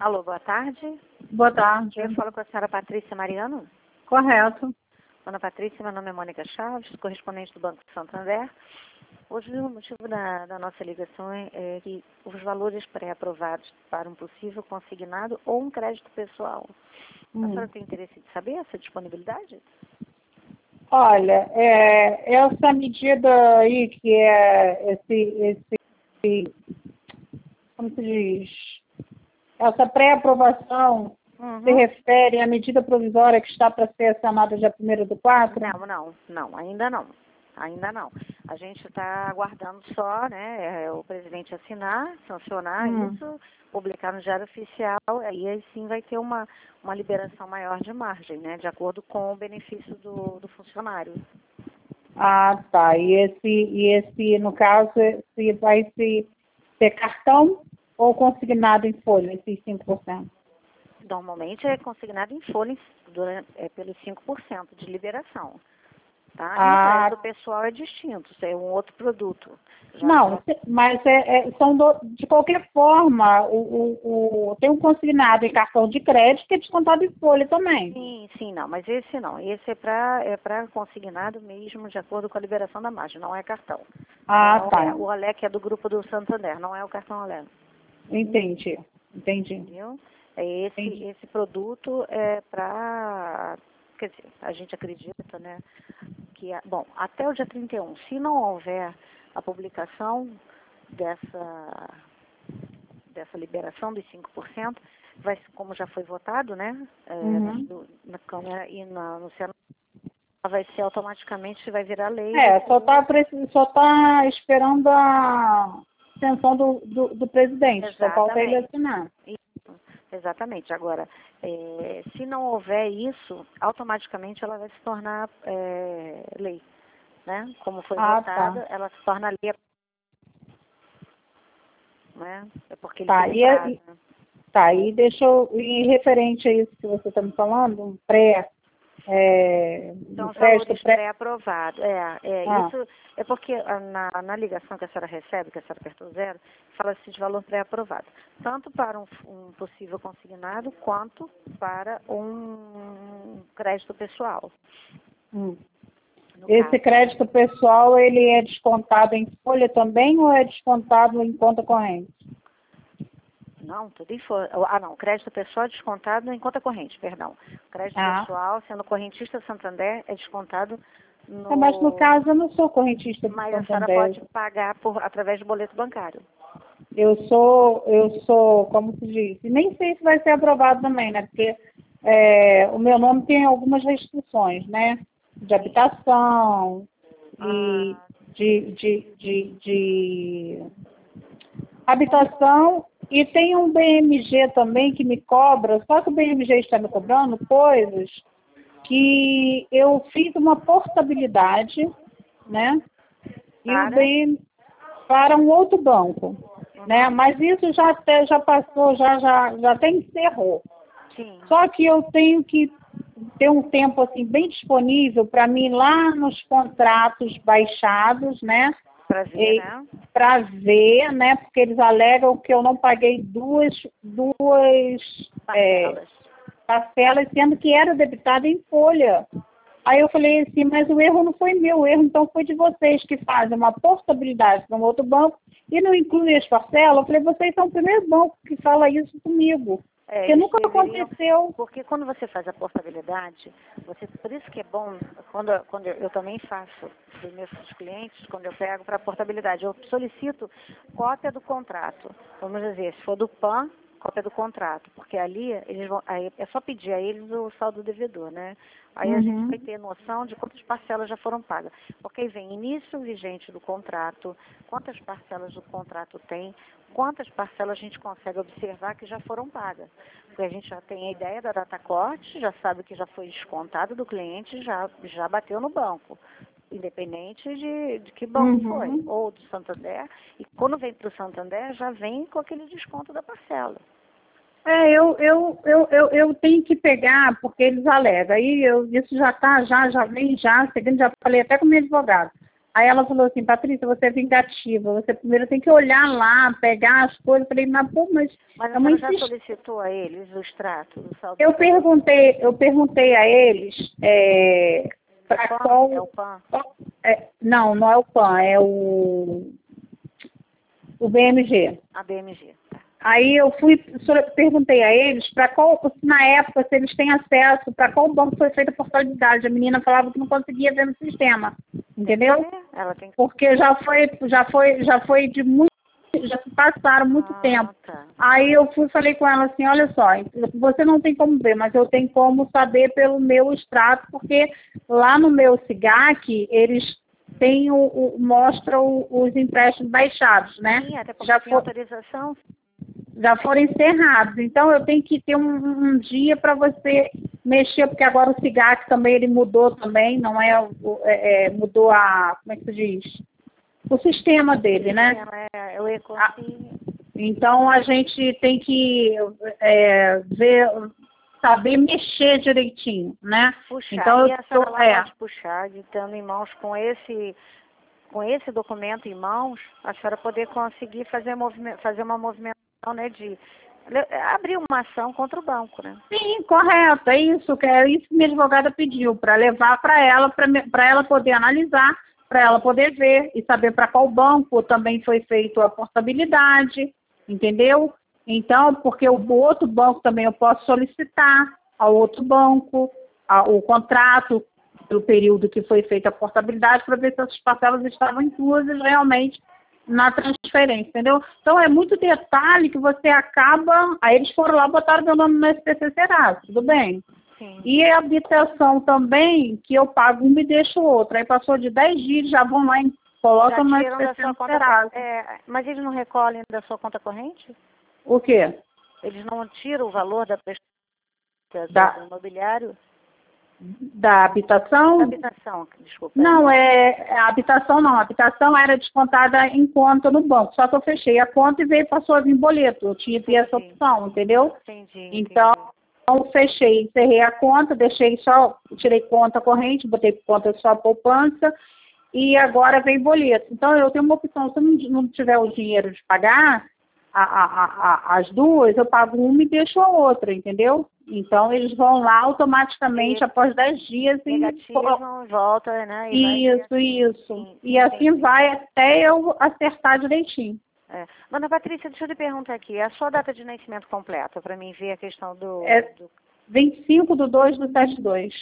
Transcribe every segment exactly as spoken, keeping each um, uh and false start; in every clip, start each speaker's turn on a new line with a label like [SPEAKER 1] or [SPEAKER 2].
[SPEAKER 1] Alô, boa tarde.
[SPEAKER 2] Boa tarde.
[SPEAKER 1] Eu falo com a senhora Patrícia Mariano.
[SPEAKER 2] Correto.
[SPEAKER 1] Dona Patrícia, meu nome é Mônica Chaves, correspondente do Banco de Santander. Hoje o motivo da, da nossa ligação é, é que os valores pré-aprovados para um possível consignado ou um crédito pessoal. Hum. A senhora tem interesse de saber essa disponibilidade?
[SPEAKER 2] Olha, é, essa medida aí, que é esse, esse, como se diz, essa pré-aprovação, uhum. se refere à medida provisória que está para ser assinada dia primeiro do quatro?
[SPEAKER 1] Não, não, não, ainda não. Ainda não. A gente está aguardando só, né, o presidente assinar, sancionar hum. isso, publicar no Diário Oficial, e aí sim vai ter uma, uma liberação maior de margem, né, de acordo com o benefício do, do funcionário.
[SPEAKER 2] Ah, tá. E esse, e esse, no caso, se vai se ser cartão ou consignado em folha, esses cinco por cento?
[SPEAKER 1] Normalmente é consignado em folha durante, é, pelos cinco por cento de liberação. Tá?
[SPEAKER 2] Ah.
[SPEAKER 1] E o crédito pessoal é distinto, isso é um outro produto. Já
[SPEAKER 2] não,
[SPEAKER 1] já...
[SPEAKER 2] mas é, é, são do, de qualquer forma, o, o, o, tem um consignado em cartão de crédito que é descontado em folha também.
[SPEAKER 1] Sim, sim, não, mas esse não. Esse é para é para consignado mesmo de acordo com a liberação da margem, não é cartão.
[SPEAKER 2] Ah,
[SPEAKER 1] não
[SPEAKER 2] tá.
[SPEAKER 1] É, o Alec é do grupo do Santander, não é o cartão Alec.
[SPEAKER 2] Entendi, entendi.
[SPEAKER 1] Entendeu? É esse, entendi. Esse produto é para, quer dizer, a gente acredita, né? Que, bom, até o dia trinta e um, se não houver a publicação dessa, dessa liberação dos cinco por cento, vai, como já foi votado, né, é, uhum. na Câmara e na, no Senado, vai ser automaticamente, vai virar lei.
[SPEAKER 2] É, só está só tá esperando a sanção do, do, do presidente,
[SPEAKER 1] exatamente.
[SPEAKER 2] Só falta ele assinar.
[SPEAKER 1] Isso. Exatamente. Agora, é, se não houver isso, automaticamente ela vai se tornar é, lei, né? Como foi
[SPEAKER 2] ah,
[SPEAKER 1] votada,
[SPEAKER 2] tá.
[SPEAKER 1] ela se torna lei, né? É porque ele
[SPEAKER 2] tá,
[SPEAKER 1] tem
[SPEAKER 2] e,
[SPEAKER 1] prazo,
[SPEAKER 2] e,
[SPEAKER 1] né?
[SPEAKER 2] Tá, e deixa eu, e referente a isso que você está me falando, um pré, é,
[SPEAKER 1] São
[SPEAKER 2] um
[SPEAKER 1] os
[SPEAKER 2] crédito
[SPEAKER 1] valores
[SPEAKER 2] pré...
[SPEAKER 1] pré-aprovados. É, é
[SPEAKER 2] ah.
[SPEAKER 1] isso é porque na, na ligação que a senhora recebe, que a senhora apertou zero, fala-se de valor pré-aprovado. Tanto para um, um possível consignado, quanto para um crédito pessoal.
[SPEAKER 2] Hum. Esse caso. Crédito pessoal, ele é descontado em folha também ou é descontado em conta corrente?
[SPEAKER 1] Não, tudo em folha. Ah, não, crédito pessoal é descontado em conta corrente, perdão. Crédito ah. pessoal, sendo correntista Santander, é descontado no...
[SPEAKER 2] É, mas no caso eu não sou correntista do
[SPEAKER 1] mas
[SPEAKER 2] Santander.
[SPEAKER 1] Mas a senhora pode pagar por, através do boleto bancário.
[SPEAKER 2] Eu sou, eu sou, como se diz, e nem sei se vai ser aprovado também, né? Porque é, o meu nome tem algumas restrições, né? De habitação e
[SPEAKER 1] ah.
[SPEAKER 2] de, de, de, de habitação, e tem um B M G também que me cobra, só que o B M G está me cobrando coisas que eu fiz uma portabilidade, né? E
[SPEAKER 1] para?
[SPEAKER 2] o B M para um outro banco, uhum. né? Mas isso já até já passou, já já já até encerrou.
[SPEAKER 1] Sim.
[SPEAKER 2] Só que eu tenho que ter um tempo assim bem disponível para mim lá nos contratos baixados, né?
[SPEAKER 1] Para ver, né?
[SPEAKER 2] Para ver, né? Porque eles alegam que eu não paguei duas, duas
[SPEAKER 1] parcelas.
[SPEAKER 2] É, parcelas, sendo que era debitada em folha. Aí eu falei assim, mas o erro não foi meu, o erro então foi de vocês que fazem uma portabilidade para um outro banco e não incluem as parcelas. Eu falei, vocês são o primeiro banco que fala isso comigo.
[SPEAKER 1] É,
[SPEAKER 2] porque nunca
[SPEAKER 1] deveriam,
[SPEAKER 2] aconteceu.
[SPEAKER 1] Porque quando você faz a portabilidade, você, por isso que é bom, quando, quando eu, eu também faço para os meus clientes, quando eu pego para a portabilidade, eu solicito cópia do contrato. Vamos dizer, se for do P A N, cópia do contrato, porque ali eles vão, aí é só pedir a eles o saldo devedor, né? Aí uhum. a gente vai ter noção de quantas parcelas já foram pagas. Porque aí vem início vigente do contrato, quantas parcelas do contrato tem, quantas parcelas a gente consegue observar que já foram pagas. Porque a gente já tem a ideia da data corte, já sabe que já foi descontado do cliente, já, já bateu no banco. Independente de, de que banco uhum. foi, ou do Santander. E quando vem para o Santander, já vem com aquele desconto da parcela.
[SPEAKER 2] É, eu, eu, eu, eu, eu tenho que pegar, porque eles alegam. Aí eu, isso já está, já, já vem, já, seguindo, já falei até com o meu advogado. Aí ela falou assim, Patrícia, você é vingativa, você primeiro tem que olhar lá, pegar as coisas. Eu falei, mas pô, mas...
[SPEAKER 1] Mas
[SPEAKER 2] é
[SPEAKER 1] a
[SPEAKER 2] uma
[SPEAKER 1] senhora já
[SPEAKER 2] insist...
[SPEAKER 1] solicitou a eles o extrato do saldo?
[SPEAKER 2] Eu perguntei, eu perguntei a eles é, para
[SPEAKER 1] PAN?
[SPEAKER 2] qual...
[SPEAKER 1] É o PAN?
[SPEAKER 2] É, não, não é o PAN, é o, o B M G.
[SPEAKER 1] A B M G. Tá.
[SPEAKER 2] Aí eu fui, perguntei a eles para qual, na época, se eles têm acesso, para qual banco foi feita a portabilidade. A menina falava que não conseguia ver no sistema, entendeu?
[SPEAKER 1] É, ela tem que...
[SPEAKER 2] Porque já foi, já foi, já foi de muito, já se passaram muito
[SPEAKER 1] ah,
[SPEAKER 2] tempo.
[SPEAKER 1] Tá.
[SPEAKER 2] Aí eu fui falei com ela assim, olha só, você não tem como ver, mas eu tenho como saber pelo meu extrato, porque lá no meu SIGAC, eles têm o, o mostra o, os empréstimos baixados, né?
[SPEAKER 1] Sim, até porque
[SPEAKER 2] Já
[SPEAKER 1] tem
[SPEAKER 2] foi,
[SPEAKER 1] autorização.
[SPEAKER 2] já foram encerrados. Então, eu tenho que ter um, um dia para você mexer, porque agora o SIGAC também ele mudou também, não é, o- é, é mudou a, como é que se diz? O sistema dele, né?
[SPEAKER 1] É, é o
[SPEAKER 2] Ah,
[SPEAKER 1] Econci.
[SPEAKER 2] então, a gente tem que é, ver, saber mexer direitinho, né?
[SPEAKER 1] Puxar.
[SPEAKER 2] Então,
[SPEAKER 1] E
[SPEAKER 2] eu
[SPEAKER 1] a
[SPEAKER 2] tô,
[SPEAKER 1] senhora lá
[SPEAKER 2] é,
[SPEAKER 1] pode puxar, de estando em mãos com esse, com esse documento em mãos, a senhora poder conseguir fazer, movimento, fazer uma movimentação, né, de le- abrir uma ação contra o banco, né?
[SPEAKER 2] sim, correto, é isso, que é isso que minha advogada pediu, para levar para ela, para ela poder analisar, para ela poder ver e saber para qual banco também foi feito a portabilidade, entendeu? Então, porque o outro banco também eu posso solicitar ao outro banco a- o contrato do período que foi feita a portabilidade para ver se essas parcelas estavam inclusas realmente na transferência, entendeu? Então é muito detalhe que você acaba. Aí eles foram lá, botaram meu nome no S P C Serasa, tudo bem.
[SPEAKER 1] Sim.
[SPEAKER 2] E a habitação também, que eu pago uma e deixo outra. Aí passou de dez dias, já vão lá e
[SPEAKER 1] Já
[SPEAKER 2] colocam no
[SPEAKER 1] tiram da
[SPEAKER 2] S P C
[SPEAKER 1] sua conta.
[SPEAKER 2] Serasa.
[SPEAKER 1] É, mas eles não recolhem da sua conta corrente?
[SPEAKER 2] O quê?
[SPEAKER 1] Eles não tiram o valor da prestação
[SPEAKER 2] Da,
[SPEAKER 1] do imobiliário?
[SPEAKER 2] da habitação?
[SPEAKER 1] Da habitação, desculpa.
[SPEAKER 2] Não, é a habitação não. A habitação era descontada em conta no banco. Só que eu fechei a conta e veio passou a vir boleto. Eu tinha que ter essa
[SPEAKER 1] Entendi.
[SPEAKER 2] opção, entendeu?
[SPEAKER 1] Entendi,
[SPEAKER 2] Então,
[SPEAKER 1] entendi.
[SPEAKER 2] fechei, encerrei a conta, deixei só, tirei conta corrente, botei conta só poupança e agora vem boleto. Então, eu tenho uma opção, se eu não, não tiver o dinheiro de pagar a, a, a, a- as duas, eu pago uma e deixo a outra, entendeu? Então, eles vão lá automaticamente
[SPEAKER 1] E
[SPEAKER 2] após dez dias e...
[SPEAKER 1] negativam, volta, né? E vai
[SPEAKER 2] Isso,
[SPEAKER 1] assim.
[SPEAKER 2] isso.
[SPEAKER 1] Sim,
[SPEAKER 2] E assim
[SPEAKER 1] entendi.
[SPEAKER 2] vai até eu acertar direitinho.
[SPEAKER 1] É. Dona Patrícia, deixa eu lhe perguntar aqui, a sua data de nascimento completa, para mim ver a questão do,
[SPEAKER 2] É
[SPEAKER 1] do...
[SPEAKER 2] vinte e cinco de dois do setenta e dois.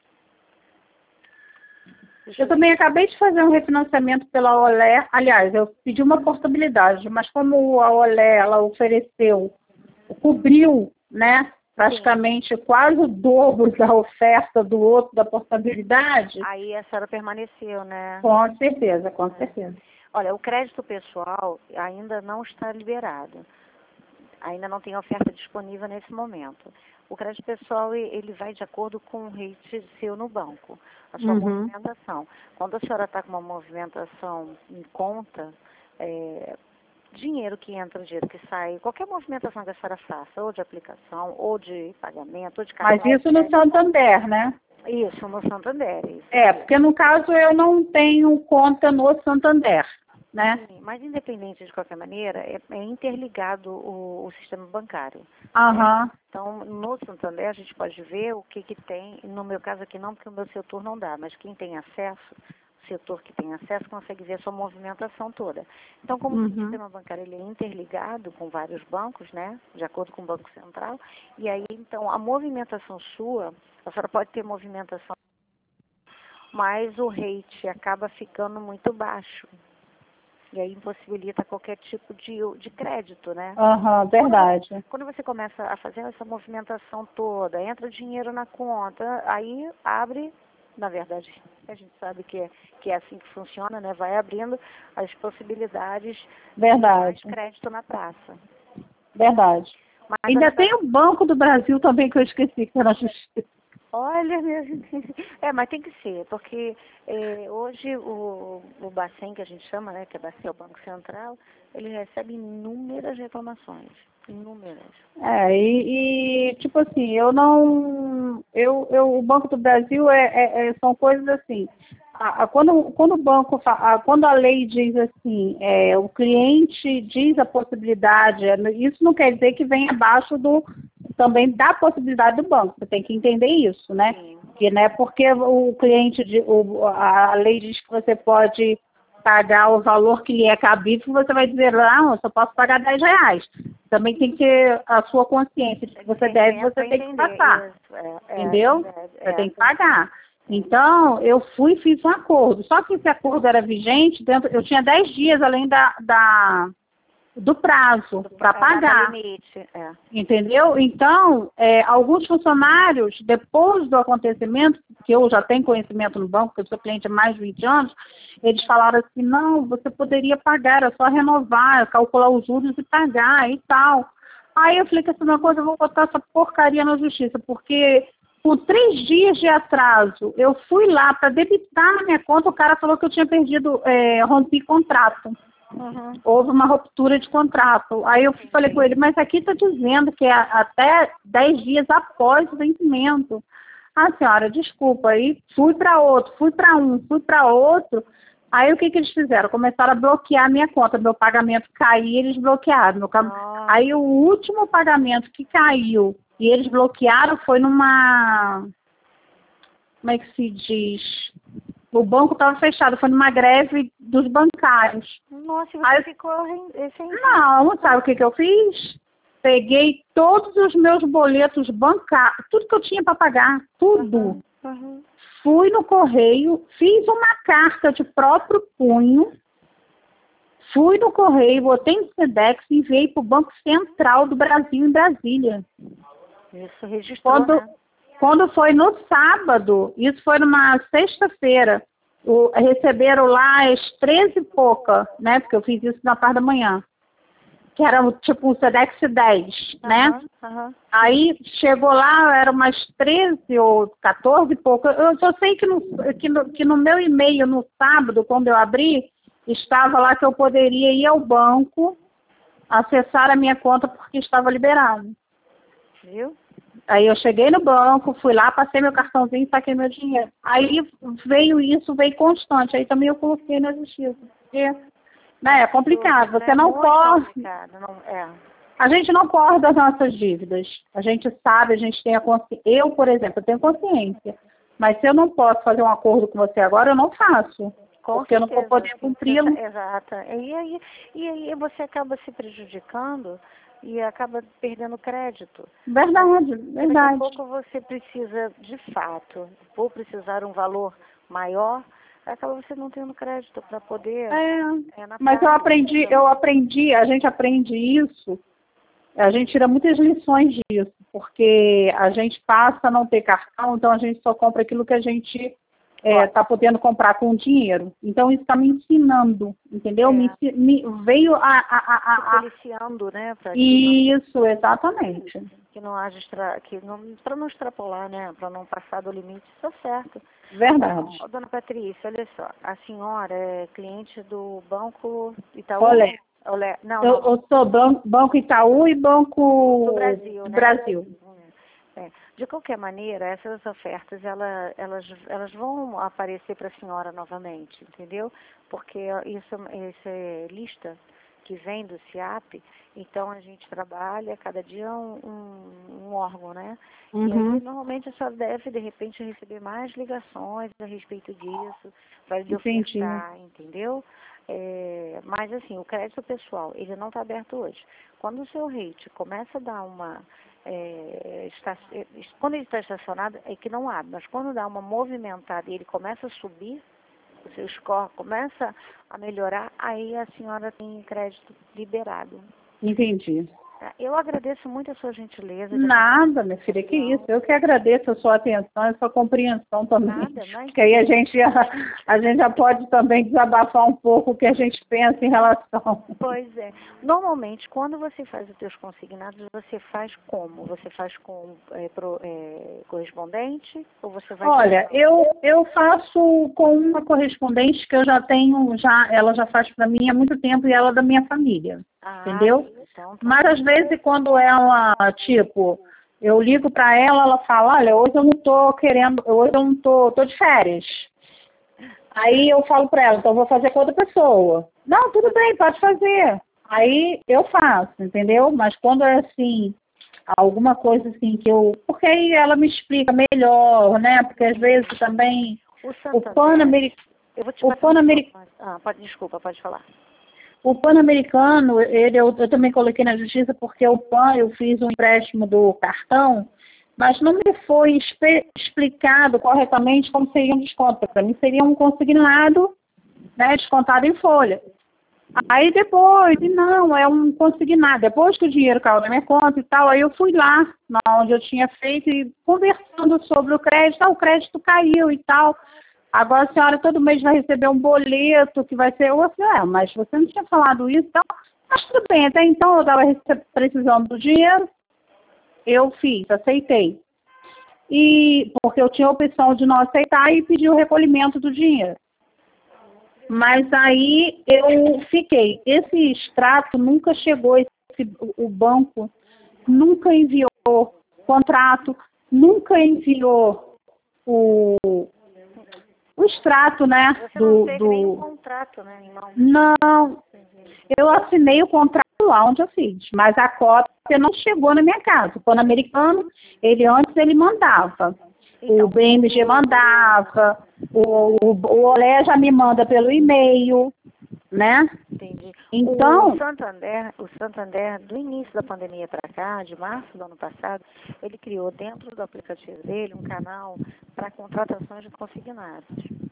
[SPEAKER 1] Deixa
[SPEAKER 2] Eu
[SPEAKER 1] eu
[SPEAKER 2] também acabei de fazer um refinanciamento pela Olé. Aliás, eu pedi uma portabilidade, mas como a Olé, ela ofereceu, cobriu, né, praticamente quase o dobro da oferta do outro da portabilidade,
[SPEAKER 1] Aí a senhora permaneceu, né?
[SPEAKER 2] com certeza, com certeza.
[SPEAKER 1] Olha, o crédito pessoal ainda não está liberado. Ainda não tem oferta disponível nesse momento. O crédito pessoal, e- ele vai de acordo com o rate seu no banco, a sua
[SPEAKER 2] Uhum.
[SPEAKER 1] movimentação. Quando a senhora está com uma movimentação em conta, é, dinheiro que entra, dinheiro que sai, qualquer movimentação que a senhora faça, ou de aplicação, ou de pagamento, ou de
[SPEAKER 2] Mas
[SPEAKER 1] cartão.
[SPEAKER 2] isso no Santander, né?
[SPEAKER 1] Isso, no Santander. Isso.
[SPEAKER 2] É, porque no caso eu não tenho conta no Santander, né?
[SPEAKER 1] Sim, mas independente de qualquer maneira, é, é interligado o, o sistema bancário.
[SPEAKER 2] Aham.
[SPEAKER 1] Então, no Santander, a gente pode ver o que, que tem. No meu caso aqui não, porque o meu setor não dá, mas quem tem acesso, o setor que tem acesso, consegue ver a sua movimentação toda. Então, como
[SPEAKER 2] Uhum.
[SPEAKER 1] o sistema bancário ele é interligado com vários bancos, né, de acordo com o Banco Central, e aí, então, a movimentação sua, a senhora pode ter movimentação, mas o rate acaba ficando muito baixo. E aí impossibilita qualquer tipo de, de crédito, né?
[SPEAKER 2] Aham, verdade.
[SPEAKER 1] Quando, quando você começa a fazer essa movimentação toda, entra dinheiro na conta, aí abre, na verdade, a gente sabe que é, que é assim que funciona, né? Vai abrindo as possibilidades
[SPEAKER 2] Verdade.
[SPEAKER 1] de mais crédito na praça.
[SPEAKER 2] Verdade.
[SPEAKER 1] Mas,
[SPEAKER 2] Ainda
[SPEAKER 1] dona
[SPEAKER 2] tem o Banco do Brasil também que eu esqueci, que era na justiça.
[SPEAKER 1] olha, minha gente. É, mas tem que ser, porque é, hoje o, o Bacen, que a gente chama, né, que é Bacen, é o Banco Central, ele recebe inúmeras reclamações, inúmeras.
[SPEAKER 2] É, e, e, tipo assim, eu não. Eu, eu, o Banco do Brasil é, é- é- são coisas assim. a, a, quando, quando o banco, a, quando a lei diz assim, é, o cliente diz a possibilidade, isso não quer dizer que vem abaixo do, também da possibilidade do banco, você tem que entender isso, né?
[SPEAKER 1] Sim.
[SPEAKER 2] Que não é porque o cliente, o, a lei diz que você pode pagar o valor que lhe é cabível, você vai dizer, não, eu só posso pagar dez reais. Também tem que ter a sua consciência de que você deve, você tem que passar.
[SPEAKER 1] É, é,
[SPEAKER 2] entendeu?
[SPEAKER 1] É,
[SPEAKER 2] você
[SPEAKER 1] é,
[SPEAKER 2] tem que pagar. Então, eu fui e fiz um acordo. Só que esse acordo era vigente, dentro, eu tinha dez dias além da, da, do prazo para pagar.
[SPEAKER 1] Limite, é.
[SPEAKER 2] Entendeu? Então, é, alguns funcionários, depois do acontecimento, que eu já tenho conhecimento no banco, porque eu sou cliente há mais de vinte anos, eles falaram assim, não, você poderia pagar, é só renovar, calcular os juros e pagar e tal. Aí eu falei que essa é uma coisa, eu vou botar essa porcaria na justiça, porque com três dias de atraso, eu fui lá para debitar na minha conta, o cara falou que eu tinha perdido, é, rompi contrato. Uhum. Houve uma ruptura de contrato. Aí eu falei com ele, mas aqui está dizendo que é até dez dias após o vencimento. Ah, senhora, desculpa. Aí fui para outro, fui para um, fui para outro. Aí o que, que eles fizeram? Começaram a bloquear a minha conta. Meu pagamento caiu e eles bloquearam. Meu cam... ah. Aí o último pagamento que caiu e eles bloquearam foi numa... Como é que se diz? O banco estava fechado, foi numa greve dos bancários.
[SPEAKER 1] Nossa, e você
[SPEAKER 2] Aí,
[SPEAKER 1] ficou... Sem...
[SPEAKER 2] Não, sabe o que, que eu fiz? Peguei todos os meus boletos bancários, tudo que eu tinha para pagar, tudo.
[SPEAKER 1] Uhum, uhum.
[SPEAKER 2] Fui no correio, fiz uma carta de próprio punho, fui no correio, botei no SEDEX e enviei para o Banco Central do Brasil, em Brasília.
[SPEAKER 1] Isso registrou,
[SPEAKER 2] Quando,
[SPEAKER 1] né?
[SPEAKER 2] Quando foi no sábado, isso foi numa sexta-feira, o, receberam lá às treze e pouca, né? Porque eu fiz isso na parte da manhã. Que era tipo um SEDEX dez, uhum, né? Uhum. Aí chegou lá, era umas treze ou quatorze e pouco. Eu só sei que no, que no, que no meu e-mail, no sábado, quando eu abri, estava lá que eu poderia ir ao banco, acessar a minha conta porque estava liberado.
[SPEAKER 1] Viu?
[SPEAKER 2] Aí eu cheguei no banco, fui lá, passei meu cartãozinho e saquei meu dinheiro. Aí veio isso, veio constante. Aí também eu coloquei na justiça. Porque, né, é complicado. Você não corre.
[SPEAKER 1] Não, é.
[SPEAKER 2] A gente não corre das nossas dívidas. A gente sabe, a gente tem a consciência. Eu, por exemplo, eu tenho consciência. Mas se eu não posso fazer um acordo com você agora, eu não faço. Com porque certeza, eu não vou poder cumpri-lo.
[SPEAKER 1] Exato. E aí, e aí você acaba se prejudicando e acaba perdendo crédito.
[SPEAKER 2] Verdade, verdade.
[SPEAKER 1] Daqui a pouco você precisa, de fato, vou precisar um valor maior, acaba você não tendo crédito para poder...
[SPEAKER 2] É,
[SPEAKER 1] é
[SPEAKER 2] mas eu aprendi, eu aprendi, a gente aprende isso, a gente tira muitas lições disso, porque a gente passa a não ter cartão, então a gente só compra aquilo que a gente está é, podendo comprar com dinheiro. Então isso está me ensinando, entendeu? É. Me, me veio a... a, a, a,
[SPEAKER 1] a policiando, né? Pra
[SPEAKER 2] isso, não, exatamente.
[SPEAKER 1] Que não haja, extra, que não, para não extrapolar, né? Para não passar do limite, isso é certo.
[SPEAKER 2] Verdade.
[SPEAKER 1] Oh, dona Patrícia, olha só, a senhora é cliente do Banco Itaú?
[SPEAKER 2] Olé.
[SPEAKER 1] Olé. Não,
[SPEAKER 2] eu,
[SPEAKER 1] não.
[SPEAKER 2] eu sou banco, banco Itaú e Banco
[SPEAKER 1] do Brasil,
[SPEAKER 2] do
[SPEAKER 1] né?
[SPEAKER 2] Brasil.
[SPEAKER 1] É. De qualquer maneira, essas ofertas, ela, elas, elas vão aparecer para a senhora novamente, entendeu? Porque isso, essa é lista que vem do SIAP, então a gente trabalha, cada dia um, um, um órgão, né? Uhum. E aí, normalmente, a senhora deve, de repente, receber mais ligações a respeito disso, para lhe ofertar, entendeu? É, mas, assim, o crédito pessoal, ele não está aberto hoje. Quando o seu rate começa a dar uma... É, está, quando ele está estacionado, é que não abre, mas quando dá uma movimentada e ele começa a subir, o seu score começa a melhorar, aí a senhora tem crédito liberado.
[SPEAKER 2] Entendi.
[SPEAKER 1] Eu agradeço muito a sua gentileza.
[SPEAKER 2] Nada, minha filha, que isso. Eu que agradeço a sua atenção, a sua compreensão também.
[SPEAKER 1] Nada, mas...
[SPEAKER 2] Porque aí a gente, já, a gente já pode também desabafar um pouco o que a gente pensa em relação.
[SPEAKER 1] Pois é. Normalmente, quando você faz os seus consignados, você faz como? Você faz com é, pro, é, correspondente? Ou você vai...
[SPEAKER 2] Olha, eu, eu faço com uma correspondente que eu já tenho, já, ela já faz para mim há muito tempo e ela é da minha família. Ah, entendeu? Então, tá. Mas às vezes quando ela, tipo, eu ligo para ela, ela fala, olha, hoje eu não tô querendo, hoje eu não tô, tô de férias. Aí eu falo para ela, então eu vou fazer com outra pessoa. Não, tudo bem, pode fazer. Aí eu faço, entendeu? Mas quando é assim, alguma coisa assim que eu... Porque aí ela me explica melhor, né? Porque às vezes também
[SPEAKER 1] O
[SPEAKER 2] o Pan-Americano...
[SPEAKER 1] Eu vou te
[SPEAKER 2] O
[SPEAKER 1] passar
[SPEAKER 2] Pan-Americano...
[SPEAKER 1] Ah, pode, desculpa, pode falar.
[SPEAKER 2] O Pan-Americano, ele eu, eu também coloquei na justiça porque o Pan, eu fiz um empréstimo do cartão, mas não me foi espe- explicado corretamente como seria um desconto. Para mim seria um consignado, né, descontado em folha. Aí depois, e não, é um consignado. Depois que o dinheiro caiu na minha conta e tal, aí eu fui lá, onde eu tinha feito, e conversando sobre o crédito, ah, o crédito caiu e tal. Agora a senhora todo mês vai receber um boleto que vai ser... Eu falei, é, mas você não tinha falado isso, então... Mas tudo bem, até então eu estava precisando do dinheiro, eu fiz, aceitei. E porque eu tinha a opção de não aceitar e pedir o recolhimento do dinheiro. Mas aí eu fiquei. Esse extrato nunca chegou, esse, o banco nunca enviou contrato, nunca enviou o... O extrato, né?
[SPEAKER 1] Você
[SPEAKER 2] do,
[SPEAKER 1] não teve
[SPEAKER 2] do...
[SPEAKER 1] nenhum contrato, né, irmão?
[SPEAKER 2] Não, eu assinei o contrato lá onde eu fiz, mas a cópia não chegou na minha casa. O Pan-Americano, ele antes ele mandava.
[SPEAKER 1] Então,
[SPEAKER 2] o B M G mandava, o, o, o Olé já me manda pelo e-mail, né?
[SPEAKER 1] Entendi.
[SPEAKER 2] Então,
[SPEAKER 1] o Santander, o Santander, do início da pandemia para cá, de março do ano passado, ele criou dentro do aplicativo dele um canal para contratações de consignados.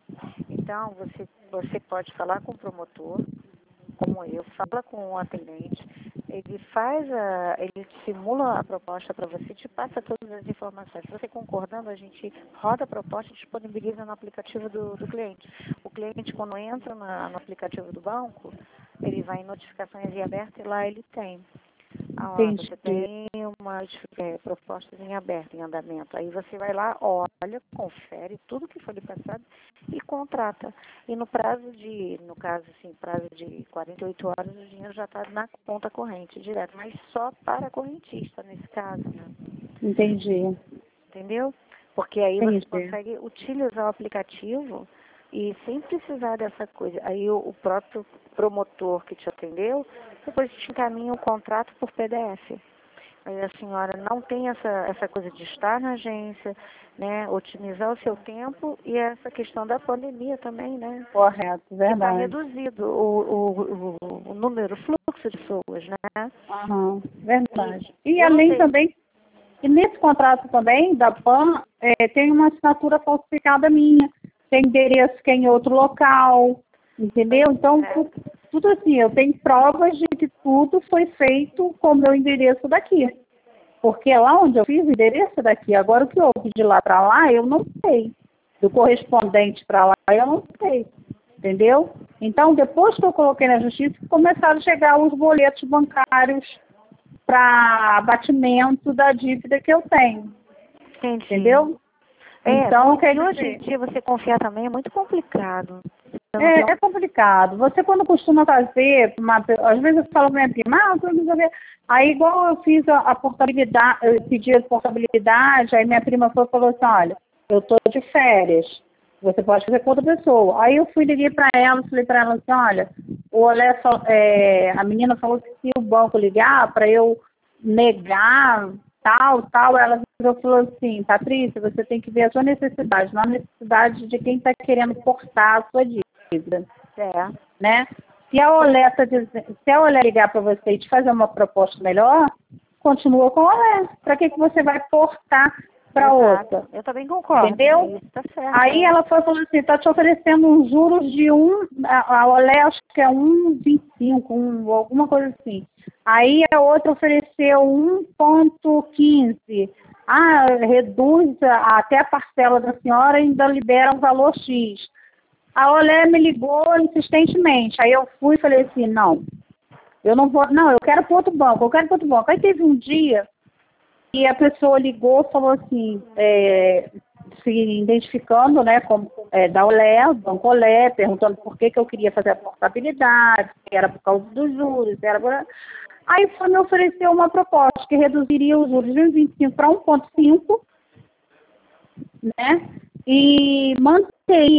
[SPEAKER 1] Então, você, você pode falar com o promotor, como eu, fala com o atendente, ele faz a, ele simula a proposta para você, te passa todas as informações. Se você concordando, a gente roda a proposta e disponibiliza no aplicativo do, do cliente. O cliente, quando entra na, no aplicativo do banco, ele vai em notificações em aberto e lá ele tem. Ah,
[SPEAKER 2] entendi.
[SPEAKER 1] você tem umas é, propostas em aberto, em andamento. Aí você vai lá, olha, confere tudo que foi lhe passado e contrata. E no prazo de, no caso assim, prazo de quarenta e oito horas, o dinheiro já está na conta corrente, direto. Mas só para correntista, nesse caso, né?
[SPEAKER 2] Entendi.
[SPEAKER 1] Entendeu? Porque aí
[SPEAKER 2] Entendi.
[SPEAKER 1] você consegue utilizar o aplicativo e sem precisar dessa coisa. Aí o, o próprio promotor que te atendeu, depois te encaminha o contrato por P D F. Aí a senhora não tem essa, essa coisa de estar na agência, né? Otimizar o seu tempo e essa questão da pandemia também, né?
[SPEAKER 2] Correto,
[SPEAKER 1] Que está
[SPEAKER 2] verdade.
[SPEAKER 1] reduzido o, o, o, o número, o fluxo de pessoas, né?
[SPEAKER 2] Aham, verdade.
[SPEAKER 1] E
[SPEAKER 2] E
[SPEAKER 1] eu não
[SPEAKER 2] além
[SPEAKER 1] sei.
[SPEAKER 2] também, e nesse contrato também da Pan, é, tem uma assinatura falsificada minha, tem endereço que é em outro local, entendeu? Então,
[SPEAKER 1] É.
[SPEAKER 2] tu- tudo assim, eu tenho provas de que tudo foi feito com o meu endereço daqui. Porque é lá onde eu fiz o endereço daqui. Agora o que houve de lá para lá, eu não sei. Do correspondente para lá, eu não sei. Entendeu? Então, depois que eu coloquei na justiça, começaram a chegar os boletos bancários para abatimento da dívida que eu tenho.
[SPEAKER 1] Entendi.
[SPEAKER 2] Entendeu?
[SPEAKER 1] É,
[SPEAKER 2] Então, quer
[SPEAKER 1] e hoje em
[SPEAKER 2] dizer,
[SPEAKER 1] dia você confiar também é muito complicado. Eu não
[SPEAKER 2] é,
[SPEAKER 1] tenho...
[SPEAKER 2] é complicado. Você, quando costuma fazer, uma, às vezes eu falo para minha prima, ah, eu não sei o quê. Aí, igual eu fiz a, a portabilidade, eu pedi a portabilidade, aí minha prima foi, falou assim, olha, eu estou de férias, você pode fazer com outra pessoa. Aí eu fui, liguei para ela, falei para ela assim, olha, o Olé, é, a menina falou que se o banco ligar para eu negar, tal, tal, ela falou assim, Patrícia, você tem que ver a sua necessidade, não a necessidade de quem está querendo cortar a sua dívida.
[SPEAKER 1] É.
[SPEAKER 2] Né? Se a Olé, tá dizendo, se a Olé ligar para você e te fazer uma proposta melhor, continua com a Olé. Para que, que você vai cortar para outra?
[SPEAKER 1] Eu também concordo.
[SPEAKER 2] Entendeu?
[SPEAKER 1] Isso tá certo.
[SPEAKER 2] Aí
[SPEAKER 1] é.
[SPEAKER 2] ela foi falou assim, está te oferecendo uns juros de um, a, a Olé acho que é um vírgula vinte e cinco, um, alguma coisa assim. Aí a outra ofereceu um vírgula quinze. Ah, reduz a, até a parcela da senhora e ainda libera um valor X. A Olé me ligou insistentemente. Aí eu fui e falei assim, não, eu não vou, não, eu quero para outro banco, eu quero para outro banco. Aí teve um dia e a pessoa ligou e falou assim, é, se identificando, né, como é, da Olé, do Banco Olé, perguntando por que, que eu queria fazer a portabilidade, se era por causa dos juros, se era por... Aí foi me oferecer uma proposta que reduziria os juros de um vírgula vinte e cinco para um vírgula cinco, né, e manteria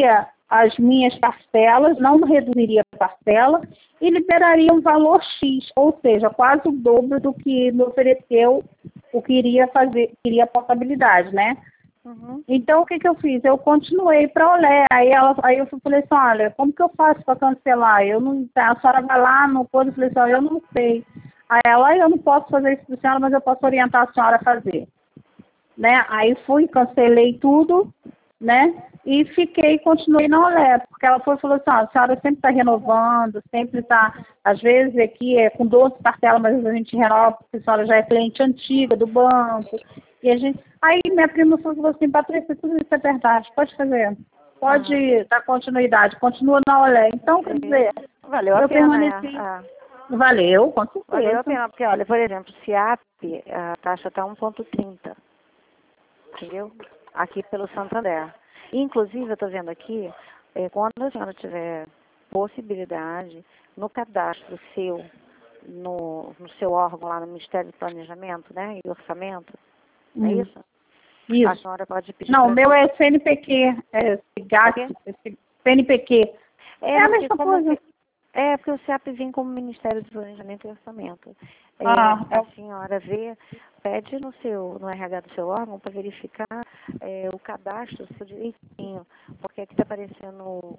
[SPEAKER 2] as minhas parcelas, não reduziria a parcela e liberaria um valor X, ou seja, quase o dobro do que me ofereceu o que iria fazer, iria a portabilidade, né?
[SPEAKER 1] Uhum.
[SPEAKER 2] Então, o que, que eu fiz? Eu continuei para a Olé. Aí, ela, aí eu falei assim, olha, como que eu faço para cancelar? Eu não, a senhora vai lá no coisa, eu falei assim, eu não sei. Aí ela, eu não posso fazer isso para a senhora, mas eu posso orientar a senhora a fazer. Né? Aí fui, cancelei tudo, né? E fiquei, continuei na Olé, porque ela foi, falou assim, ó, a senhora sempre está renovando, sempre está, às vezes aqui é com doze parcelas, mas a gente renova, porque a senhora já é cliente antiga do banco. E a gente, aí minha prima falou assim, Patrícia, tudo isso é verdade, pode fazer, pode
[SPEAKER 1] Uhum.
[SPEAKER 2] dar continuidade, continua na Olé. Então, quer dizer,
[SPEAKER 1] Valeu a
[SPEAKER 2] eu
[SPEAKER 1] pena,
[SPEAKER 2] permaneci,
[SPEAKER 1] é. Ah,
[SPEAKER 2] valeu, com
[SPEAKER 1] valeu a
[SPEAKER 2] certeza.
[SPEAKER 1] pena, porque, olha, por exemplo, SIAP, a taxa está um ponto trinta, entendeu? Aqui pelo Santander. Inclusive, eu estou vendo aqui, é, quando a senhora tiver possibilidade, no cadastro seu, no, no seu órgão lá no Ministério do Planejamento, né, e Orçamento, não é
[SPEAKER 2] Hum,
[SPEAKER 1] isso? A
[SPEAKER 2] isso.
[SPEAKER 1] senhora pode pedir
[SPEAKER 2] Não, o
[SPEAKER 1] para
[SPEAKER 2] meu
[SPEAKER 1] ver.
[SPEAKER 2] é C N P Q, é
[SPEAKER 1] O quê?
[SPEAKER 2] GAT, C N P Q.
[SPEAKER 1] É,
[SPEAKER 2] É a
[SPEAKER 1] porque
[SPEAKER 2] mesma
[SPEAKER 1] como
[SPEAKER 2] coisa.
[SPEAKER 1] se, é porque o SIAP vem como Ministério do Planejamento e Orçamento. É,
[SPEAKER 2] Ah, é
[SPEAKER 1] a
[SPEAKER 2] o-
[SPEAKER 1] senhora vê, pede no seu, no R H do seu órgão para verificar é, o cadastro seu direitinho, porque aqui está aparecendo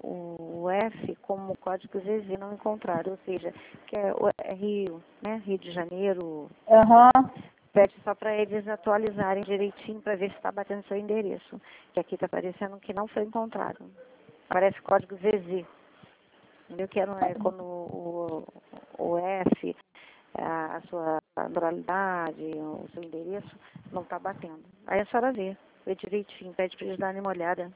[SPEAKER 1] o, o F como código Z Z não encontrado, ou seja, que é, o- é Rio, né? Rio de Janeiro.
[SPEAKER 2] aham.
[SPEAKER 1] Pede só para eles atualizarem direitinho para ver se está batendo seu endereço, que aqui está aparecendo que não foi encontrado. Aparece código Z Z. Entendeu? Que é quando o, o F, a, a sua naturalidade, o seu endereço, não está batendo. Aí a senhora vê, vê direitinho, pede para eles darem uma olhada.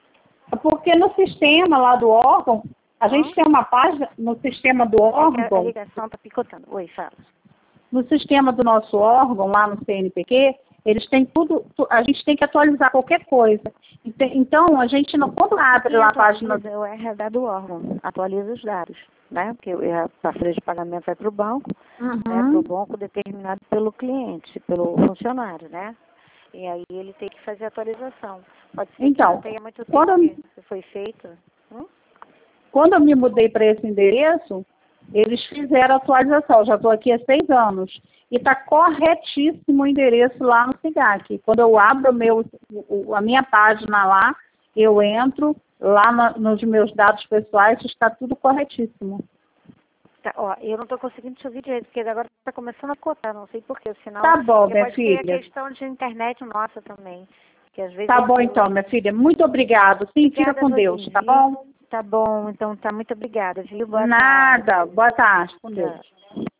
[SPEAKER 2] Porque no sistema lá do órgão, a gente
[SPEAKER 1] Hã?
[SPEAKER 2] tem uma página no sistema do
[SPEAKER 1] É que a, a
[SPEAKER 2] órgão,
[SPEAKER 1] ligação está picotando. Oi, fala.
[SPEAKER 2] no sistema do nosso órgão, lá no C N P Q, eles têm tudo, tu- a gente tem que atualizar qualquer coisa. Ente- Então, a gente não, quando abre
[SPEAKER 1] Quem
[SPEAKER 2] lá a página.
[SPEAKER 1] atualiza é o R H do órgão, atualiza os dados, né? Porque a parceria de pagamento vai para o banco, né? Para o
[SPEAKER 2] Uhum.
[SPEAKER 1] banco determinado pelo cliente, pelo funcionário, né? E aí ele tem que fazer a atualização. Pode ser que não
[SPEAKER 2] Então,
[SPEAKER 1] tenha muito tempo
[SPEAKER 2] quando,
[SPEAKER 1] que foi feito. Hum?
[SPEAKER 2] quando eu me mudei para esse endereço, eles fizeram a atualização. Eu já estou aqui há seis anos. E está corretíssimo o endereço lá no SIGAC. Quando eu abro o meu, o- a minha página lá, eu entro lá na- nos meus dados pessoais, está tudo corretíssimo.
[SPEAKER 1] Tá, ó, eu não estou conseguindo te ouvir direito, porque agora está começando a cotar, não sei porquê, o sinal.
[SPEAKER 2] Tá bom,
[SPEAKER 1] Porque
[SPEAKER 2] minha
[SPEAKER 1] pode ser a
[SPEAKER 2] filha.
[SPEAKER 1] questão de internet nossa também. Que às vezes
[SPEAKER 2] Tá bom
[SPEAKER 1] eu.
[SPEAKER 2] então, minha filha. Muito obrigado. Sim, fica
[SPEAKER 1] Obrigada a
[SPEAKER 2] com Deus,
[SPEAKER 1] vocês,
[SPEAKER 2] tá
[SPEAKER 1] viu?
[SPEAKER 2] bom?
[SPEAKER 1] Tá bom, então tá muito obrigada, viu? Boa tarde.
[SPEAKER 2] Nada. Boa tarde. Com Deus.
[SPEAKER 1] Tchau.